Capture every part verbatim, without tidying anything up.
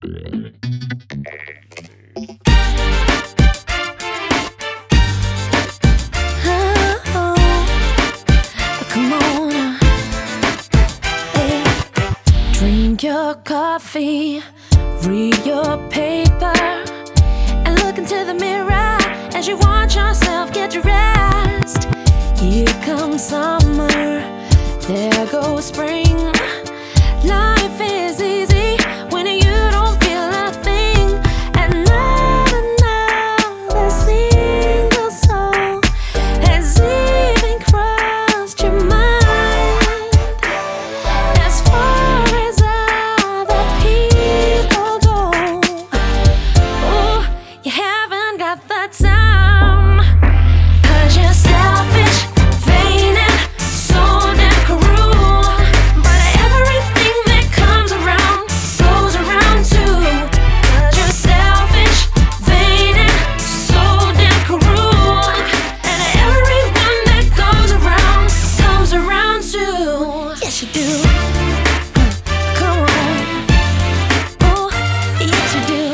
Come on, hey. Drink your coffee, read your paper, and look into the mirror as you watch yourself get dressed. Here comes summer, there goes spring. Life is easy when you don't feel a thing, and not another single soul has even crossed your mind. As far as other people go, oh, you haven't got the time, 'cause you're selfish, vain, and so damn cruel. But everything that comes around goes around too. 'Cause you're selfish, vain, and so damn cruel. And everyone that comes around comes around too. Yes, you do. Come on. Oh, yes, you do.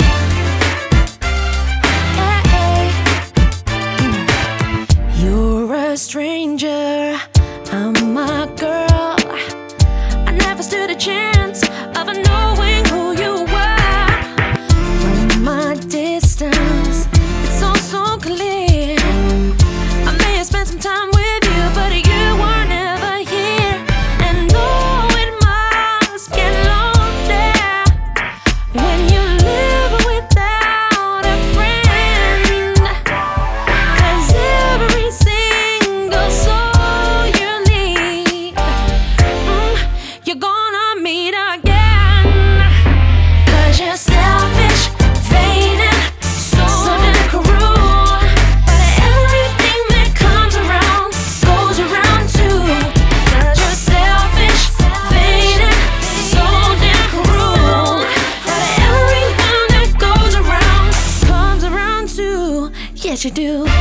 Hey. You're a stranger, I'm my girl. I never stood a chance of knowing who you were. From my distance, it's all so clear. I may have spent some time with you, but you were never here. And oh, it must get lonely when you live without a friend. 'Cause every single soul you leave, mm, you're gonna meet again. 'Cause you're selfish, vain, and so damn cruel. But everything that comes around goes around too. 'Cause you're selfish, vain, and so damn cruel. But everyone that goes around comes around too. Yes, you do.